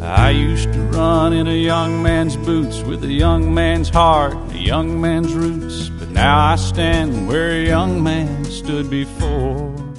I used to run in a young man's boots with a young man's heart, a young man's roots. But now I stand where a young man stood before.